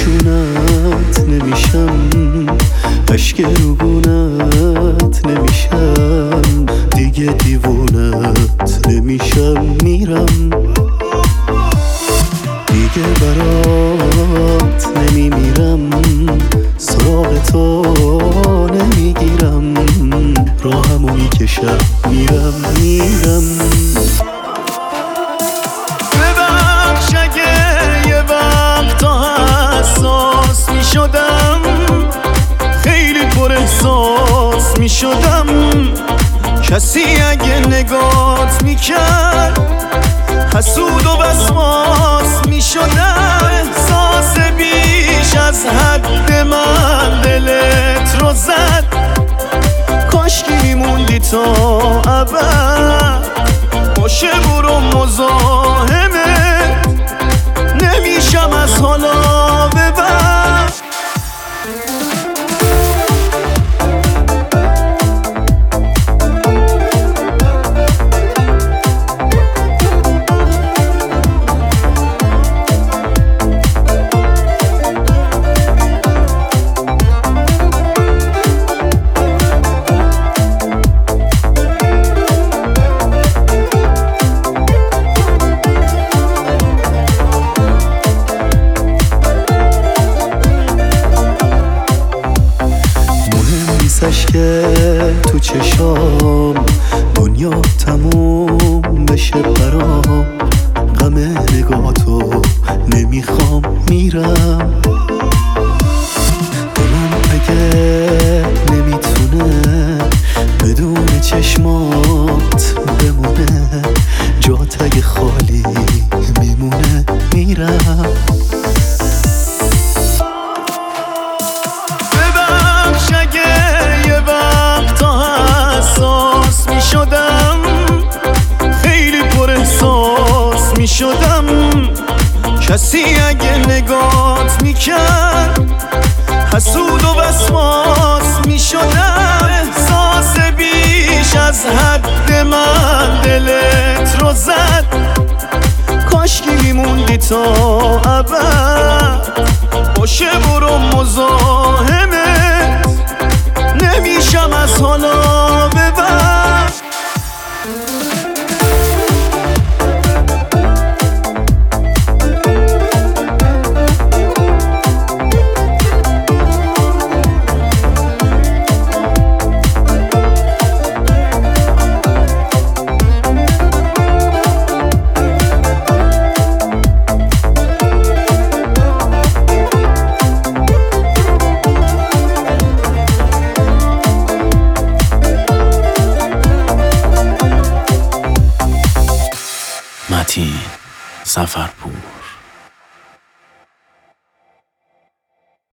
دیوونت نمیشم، اشک روگونت نمیشم، دیگه دیوونت نمیشم، میرم دیگه برات نمیمیرم، سراغ تو نمیگیرم، راهمو میکشم میرم. ببخش اگه یه وقتا حساس میشدم، خیلی پر احساس میشدم، کسی اگه نگات میکرد حسود و وسواس میشدم، احساس بیش از حد من دلت رو زد، کاشکی میموندی تا ابد، باشه برو مزاحمت، نمیشم از حالا به بعد. که تو چشام دنیا تموم بشه برام، غم نگاهتو نمیخوام، میرم دلم اگه نمیتونه بدون چشمات بمونه، جات اگه خالی میمونه، میرم شدم، خیلی پر احساس می شدم، کسی اگه نگات میکرد حسود و وسواس می شدم، احساس بیش از حد من دلت رو زد، کاشکی میموندی تا ابد، باشه برو مزاحمت، نمیشم از حالا به بعد. متین سفرپور.